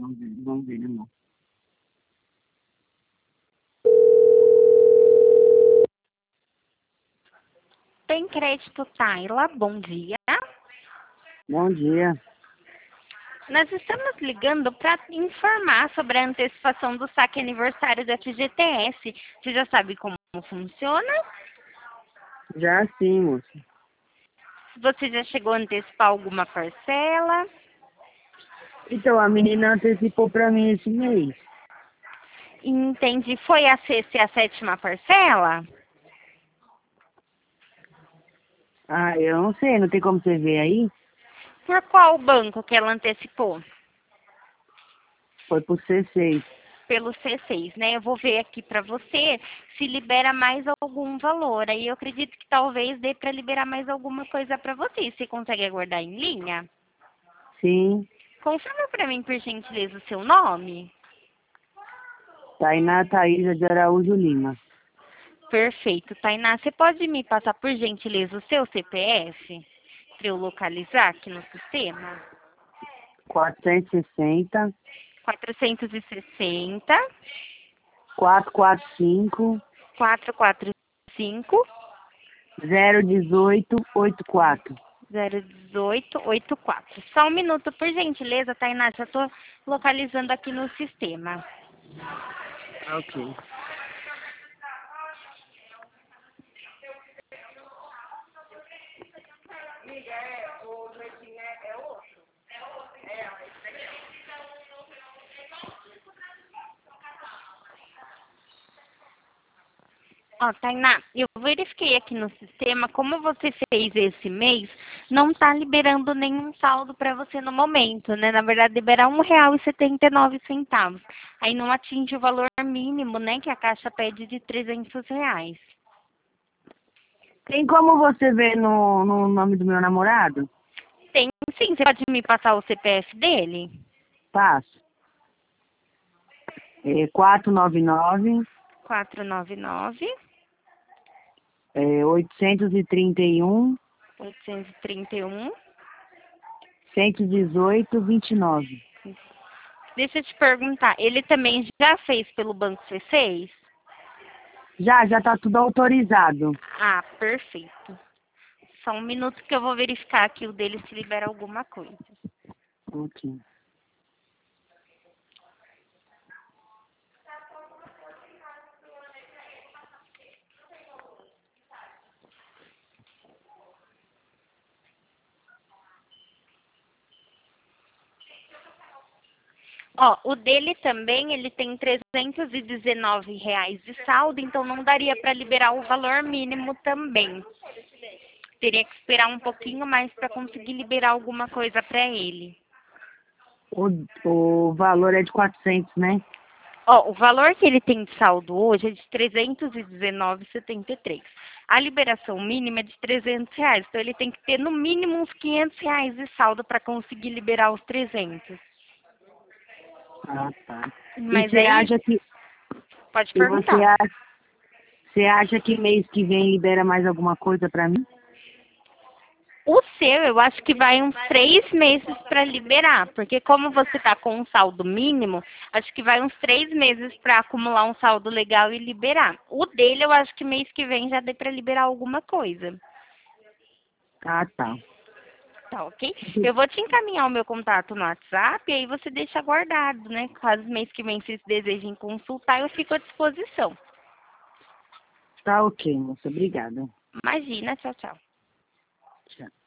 Vamos ver, né, amor? Tem crédito Taila, bom dia. Bom dia. Nós estamos ligando para informar sobre a antecipação do saque aniversário da FGTS. Você já sabe como funciona? Já sim, moça. Você já chegou a antecipar alguma parcela? Então, a menina antecipou pra mim esse mês. Entendi. Foi a sexta e a sétima parcela? Ah, eu não sei, não tem como você ver aí? Por qual banco que ela antecipou? Foi pro C6. Pelo C6, né? Eu vou ver aqui para você se libera mais algum valor. Aí eu acredito que talvez dê para liberar mais alguma coisa para você. Você consegue aguardar em linha? Sim. Confirma para mim, por gentileza, o seu nome. Tainá Thaísa de Araújo Lima. Perfeito, Tainá. Você pode me passar, por gentileza, o seu CPF? Para eu localizar aqui no sistema? 460 460 445 445 018 84. 01884. Só um minuto, por gentileza, Tainá. Já estou localizando aqui no sistema. Ok. Ó, Tainá, eu verifiquei aqui no sistema, como você fez esse mês, não está liberando nenhum saldo para você no momento, né? Na verdade, libera R$ 1,79. Aí não atinge o valor mínimo, né? Que a Caixa pede de R$ 300. Tem como você ver no nome do meu namorado? Tem sim, você pode me passar o CPF dele? Passo. É 499 499 831 831. 118 29. Deixa eu te perguntar, ele também já fez pelo Banco C6? Já tá tudo autorizado. Ah, perfeito. Só um minuto que eu vou verificar aqui o dele se libera alguma coisa. Ok. Ó, o dele também, ele tem R$ 319 de saldo, então não daria para liberar o valor mínimo também. Teria que esperar um pouquinho mais para conseguir liberar alguma coisa para ele. O valor é de 400, né? Ó, o valor que ele tem de saldo hoje é de R$ 319,73. A liberação mínima é de R$ 300, então ele tem que ter no mínimo uns R$ 500 de saldo para conseguir liberar os 300. Ah, tá. E Mas você aí, acha que pode e você perguntar. acha, você acha que mês que vem libera mais alguma coisa pra mim? O seu, eu acho que vai uns 3 meses para liberar, porque como você está com um saldo mínimo, acho que vai uns 3 meses para acumular um saldo legal e liberar. O dele, eu acho que mês que vem já dê para liberar alguma coisa. Ah, tá. Tá, ok? Eu vou te encaminhar o meu contato no WhatsApp e aí você deixa guardado, né? Caso mês que vem vocês desejem consultar, eu fico à disposição. Tá ok, moça. Obrigada. Imagina, tchau, tchau. Tchau.